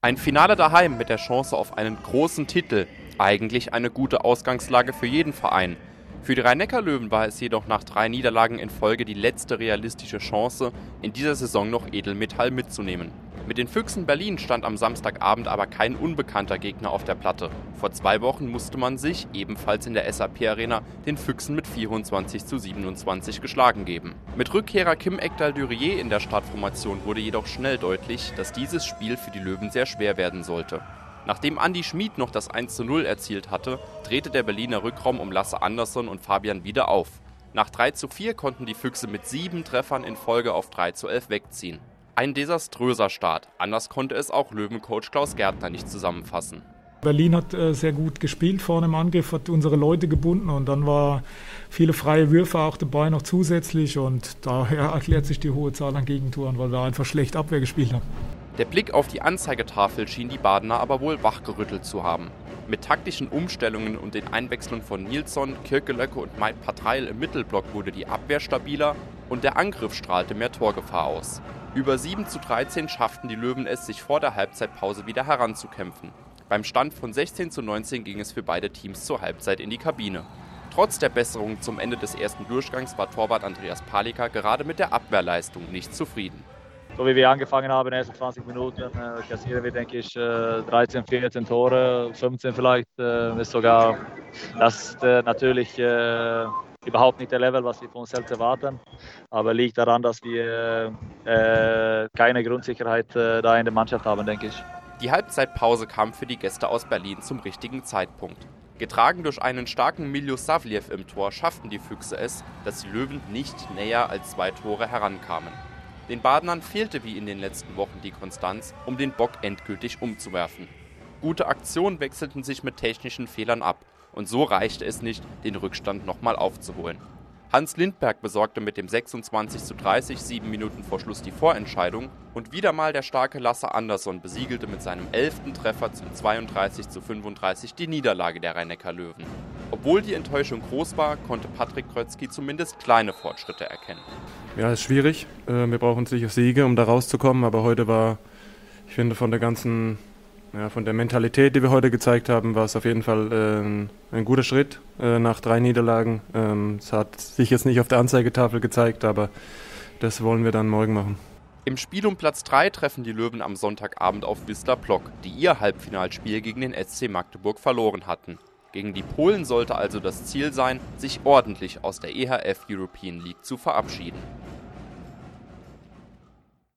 Ein Finale daheim mit der Chance auf einen großen Titel. Eigentlich eine gute Ausgangslage für jeden Verein. Für die Rhein-Neckar-Löwen war es jedoch nach 3 Niederlagen in Folge die letzte realistische Chance, in dieser Saison noch Edelmetall mitzunehmen. Mit den Füchsen Berlin stand am Samstagabend aber kein unbekannter Gegner auf der Platte. Vor 2 Wochen musste man sich, ebenfalls in der SAP-Arena, den Füchsen mit 24:27 geschlagen geben. Mit Rückkehrer Kim Ekdal-Durier in der Startformation wurde jedoch schnell deutlich, dass dieses Spiel für die Löwen sehr schwer werden sollte. Nachdem Andi Schmid noch das 1:0 erzielt hatte, drehte der Berliner Rückraum um Lasse Andersson und Fabian wieder auf. Nach 3:4 konnten die Füchse mit 7 Treffern in Folge auf 3:11 wegziehen. Ein desaströser Start, anders konnte es auch Löwencoach Klaus Gärtner nicht zusammenfassen. Berlin hat sehr gut gespielt vorne im Angriff, hat unsere Leute gebunden und dann war viele freie Würfe auch dabei noch zusätzlich und daher erklärt sich die hohe Zahl an Gegentoren, weil wir einfach schlecht Abwehr gespielt haben. Der Blick auf die Anzeigetafel schien die Badener aber wohl wachgerüttelt zu haben. Mit taktischen Umstellungen und den Einwechslungen von Nilsson, Kirkelöcke und Mike Patreil im Mittelblock wurde die Abwehr stabiler und der Angriff strahlte mehr Torgefahr aus. Über 7:13 schafften die Löwen es, sich vor der Halbzeitpause wieder heranzukämpfen. Beim Stand von 16:19 ging es für beide Teams zur Halbzeit in die Kabine. Trotz der Besserung zum Ende des ersten Durchgangs war Torwart Andreas Palika gerade mit der Abwehrleistung nicht zufrieden. So wie wir angefangen haben in den ersten 20 Minuten, kassieren wir, denke ich, 13, 14 Tore, 15 vielleicht, ist sogar das natürlich überhaupt nicht der Level, was wir von uns selbst erwarten. Aber liegt daran, dass wir keine Grundsicherheit da in der Mannschaft haben, denke ich. Die Halbzeitpause kam für die Gäste aus Berlin zum richtigen Zeitpunkt. Getragen durch einen starken Miljo Savliev im Tor schafften die Füchse es, dass die Löwen nicht näher als 2 Tore herankamen. Den Badenern fehlte wie in den letzten Wochen die Konstanz, um den Bock endgültig umzuwerfen. Gute Aktionen wechselten sich mit technischen Fehlern ab und so reichte es nicht, den Rückstand nochmal aufzuholen. Hans Lindberg besorgte mit dem 26:30 7 Minuten vor Schluss die Vorentscheidung und wieder mal der starke Lasse Andersson besiegelte mit seinem 11. Treffer zum 32:35 die Niederlage der Rhein-Neckar-Löwen. Obwohl die Enttäuschung groß war, konnte Patrick Krötzky zumindest kleine Fortschritte erkennen. Ja, es ist schwierig. Wir brauchen sicher Siege, um da rauszukommen, aber heute war, ich finde, von der Mentalität, die wir heute gezeigt haben, war es auf jeden Fall ein guter Schritt nach 3 Niederlagen. Es hat sich jetzt nicht auf der Anzeigetafel gezeigt, aber das wollen wir dann morgen machen. Im Spiel um Platz 3 treffen die Löwen am Sonntagabend auf Wisla Plock, die ihr Halbfinalspiel gegen den SC Magdeburg verloren hatten. Gegen die Polen sollte also das Ziel sein, sich ordentlich aus der EHF European League zu verabschieden.